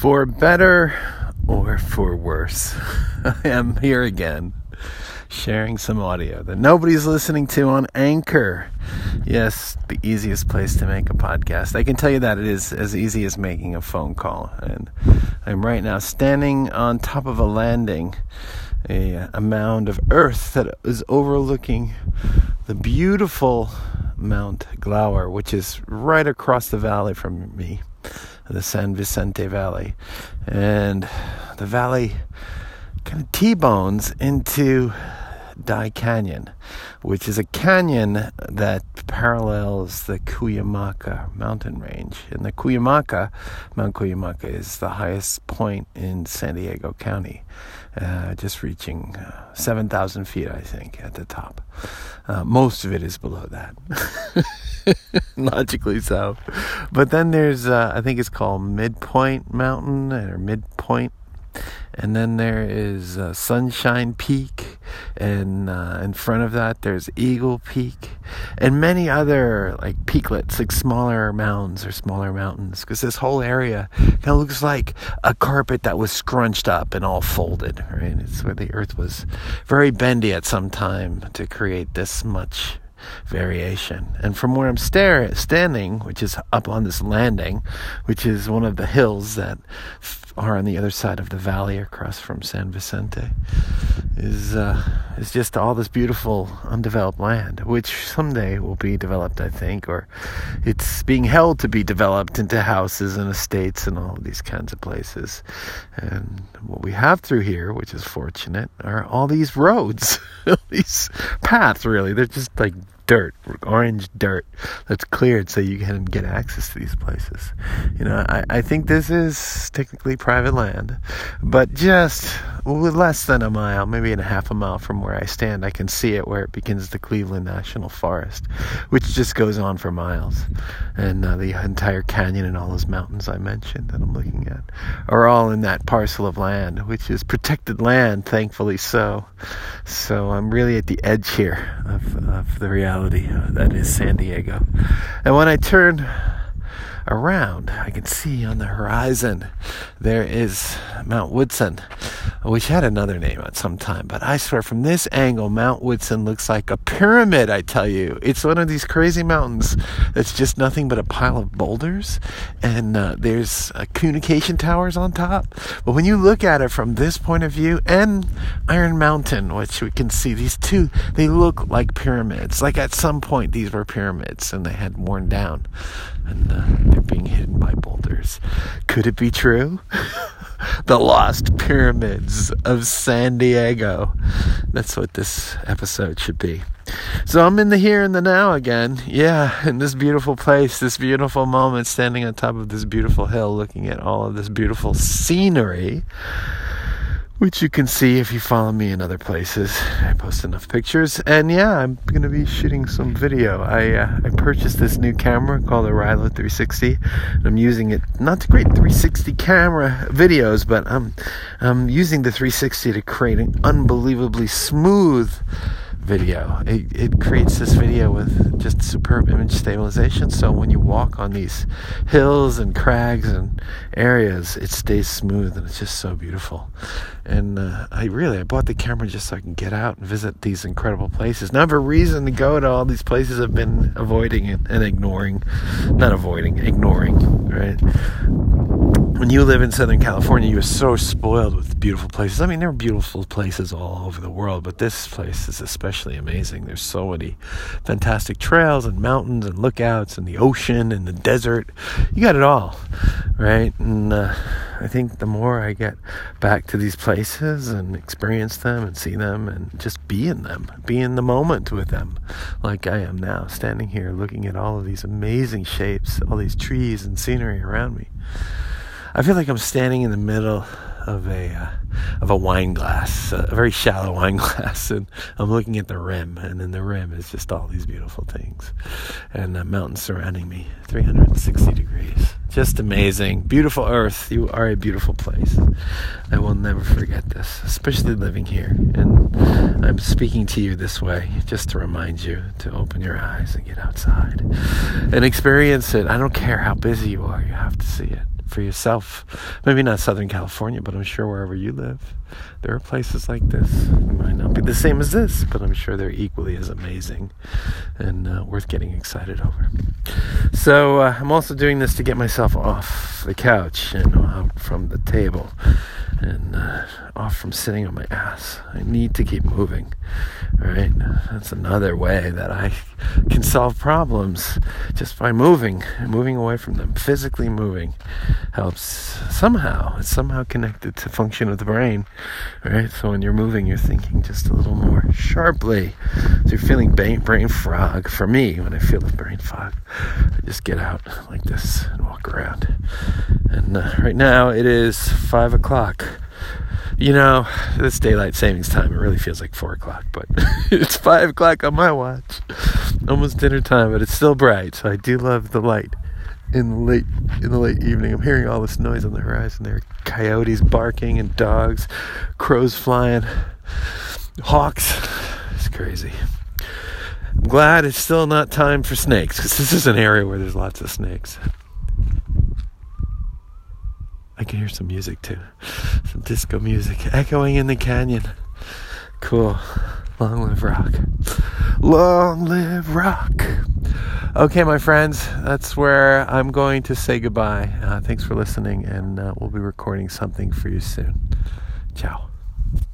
For better or for worse, I am here again, sharing some audio that nobody's listening to on Anchor. Yes, the easiest place to make a podcast. I can tell you that it is as easy as making a phone call. And I'm right now standing on top of a landing, a mound of earth that is overlooking the beautiful Mount Glauer, which is right across the valley from me, the San Vicente Valley. And the valley kind of T-bones into Dye Canyon, which is a canyon that parallels the Cuyamaca mountain range. And the Mount Cuyamaca is the highest point in San Diego County, just reaching 7,000 feet, I think, at the top. Most of it is below that, logically so. But then there's, I think it's called Midpoint Mountain, or Midpoint. And then there is Sunshine Peak, and in front of that there's Eagle Peak, and many other like peaklets, like smaller mounds or smaller mountains, because this whole area kind of looks like a carpet that was scrunched up and all folded, right? It's where the earth was very bendy at some time to create this much variation. And from where I'm standing, which is up on this landing, which is one of the hills that are on the other side of the valley across from San Vicente, is just all this beautiful undeveloped land, which someday will be developed, I think, or it's being held to be developed into houses and estates and all of these kinds of places. And what we have through here, which is fortunate, are all these roads, these paths, really. They're just like dirt, orange dirt that's cleared so you can get access to these places. You know, I think this is technically private land, but just with less than a mile, maybe in a half a mile from where I stand, I can see it where it begins the Cleveland National Forest, which just goes on for miles. And the entire canyon and all those mountains I mentioned that I'm looking at are all in that parcel of land, which is protected land, thankfully so. So I'm really at the edge here of the reality that is San Diego. And when I turn around, I can see on the horizon there is Mount Woodson, which had another name at some time, but I swear from this angle Mount Woodson looks like a pyramid. I tell you, it's one of these crazy mountains that's just nothing but a pile of boulders, and there's communication towers on top. But when you look at it from this point of view, and Iron Mountain, which we can see, these two, they look like pyramids. Like at some point these were pyramids and they had worn down, and they're being hidden by boulders. Could it be true? The lost pyramids of San Diego. That's what this episode should be. So I'm in the here and the now again. Yeah, in this beautiful place, this beautiful moment, standing on top of this beautiful hill, looking at all of this beautiful scenery, which you can see if you follow me in other places. I post enough pictures. And yeah, I'm going to be shooting some video. I purchased this new camera called the Rylo 360. And I'm using it, not to create 360 camera videos, but I'm using the 360 to create an unbelievably smooth video. It creates this video with just superb image stabilization, so when you walk on these hills and crags and areas, it stays smooth, and it's just so beautiful. And I bought the camera just so I can get out and visit these incredible places. Now I have a reason to go to all these places I've been avoiding and ignoring, right? When you live in Southern California, you're so spoiled with beautiful places. I mean, there are beautiful places all over the world, but this place is especially amazing. There's so many fantastic trails and mountains and lookouts and the ocean and the desert. You got it all, right? And I think the more I get back to these places and experience them and see them and just be in them, be in the moment with them, like I am now, standing here looking at all of these amazing shapes, all these trees and scenery around me, I feel like I'm standing in the middle of a wine glass, a very shallow wine glass, and I'm looking at the rim, and in the rim is just all these beautiful things, and the mountains surrounding me, 360 degrees, just amazing, beautiful earth. You are a beautiful place. I will never forget this, especially living here, and I'm speaking to you this way just to remind you to open your eyes and get outside and experience it. I don't care how busy you are, you have to see it. for yourself. Maybe not Southern California, but I'm sure wherever you live, there are places like this. It might not be the same as this, but I'm sure they're equally as amazing and worth getting excited over. So I'm also doing this to get myself off the couch and out from the table and off from sitting on my ass. I need to keep moving, right? That's another way that I can solve problems, just by moving away from them. Physically moving helps somehow. It's somehow connected to function of the brain, right? So when you're moving, you're thinking just a little more sharply. So you're feeling brain fog. For me, when I feel the brain fog, I just get out like this and walk around. And right now it is 5 o'clock. You know, this daylight savings time, it really feels like 4 o'clock, but it's 5 o'clock on my watch. Almost dinner time, but it's still bright, so I do love the light in the late evening. I'm hearing all this noise on the horizon. There are coyotes barking and dogs, crows flying, hawks. It's crazy. I'm glad it's still not time for snakes, because this is an area where there's lots of snakes. I can hear some music too. Some disco music echoing in the canyon. Cool. Long live rock. Long live rock. Okay, my friends, that's where I'm going to say goodbye. Thanks for listening, and we'll be recording something for you soon. Ciao.